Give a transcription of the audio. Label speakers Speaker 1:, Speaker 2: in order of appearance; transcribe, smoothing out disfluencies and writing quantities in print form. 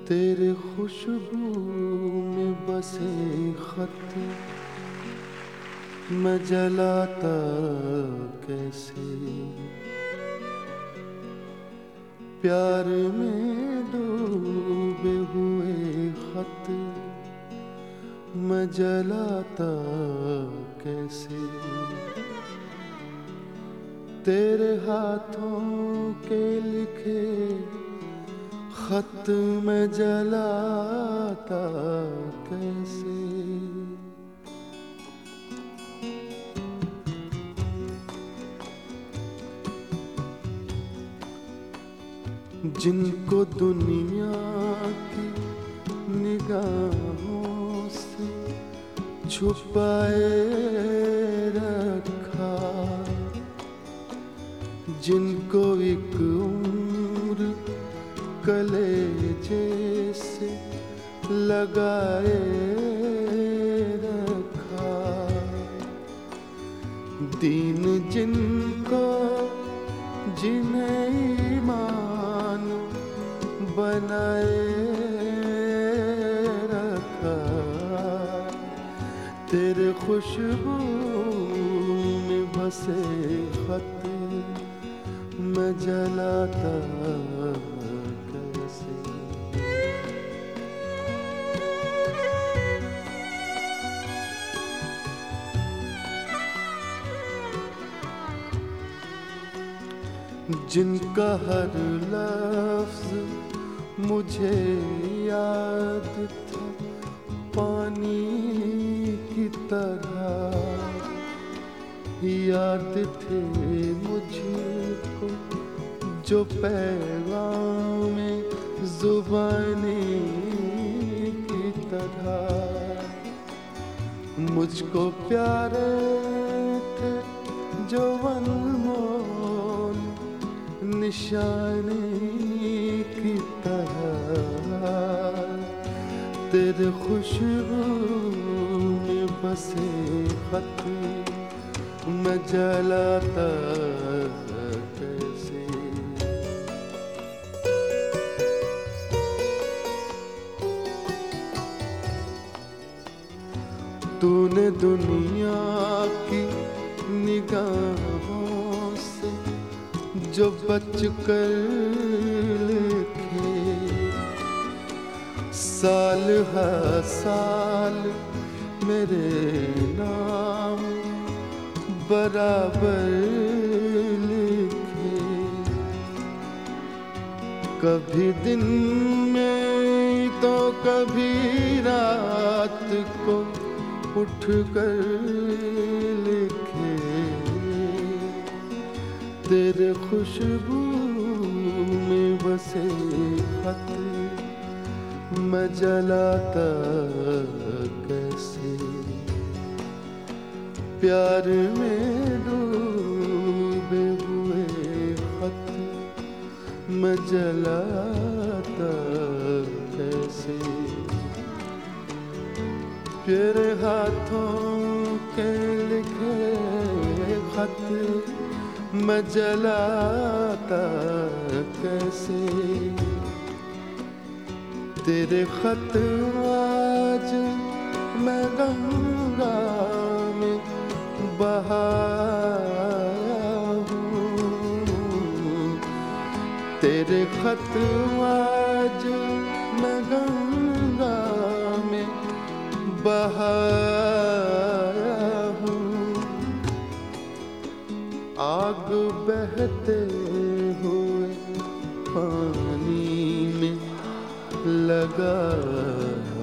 Speaker 1: तेरे खुशबू में बसे खत मैं जलाता कैसे। प्यार में डूबे हुए खत मैं जलाता कैसे। तेरे हाथों के लिखे खत मैं जलाता कैसे। जिनको दुनिया की निगाहों से छुपाए रखा, जिनको एक उम्र कलेजे से लगाए रखा, दीन जिनको जिन्हें ईमान बनाए रखा, तेरे खुशबू में बसे खत मैं जलाता कैसे। जिनका हर लफ्ज मुझे याद था पानी की तरह, याद थे मुझको जो पैगाम ज़ुबानी की तरह, मुझको प्यारे थे जो अनमोल निशानी की तरह, तेरे खुशबू में बसे खत मैं जलाता कैसे। तूने दुनिया की निगाहों से जो बच कर लिखे, साल हर साल मेरे नाम बराबर लिखे, कभी दिन में तो कभी रात को उठ कर लिखे, तेरे खुशबू में बसे खत मैं जलाता कैसे। प्यार में डूबे हुए खत मैं जलाता कैसे। तेरे हाथों के लिखे खत मैं जलाता कैसे। तेरे खत आज मैं गंगा में बहाया हूँ, तेरे खत आज मैं गंगा में बहाया हूँ। आग बहते हुए पानी में लगा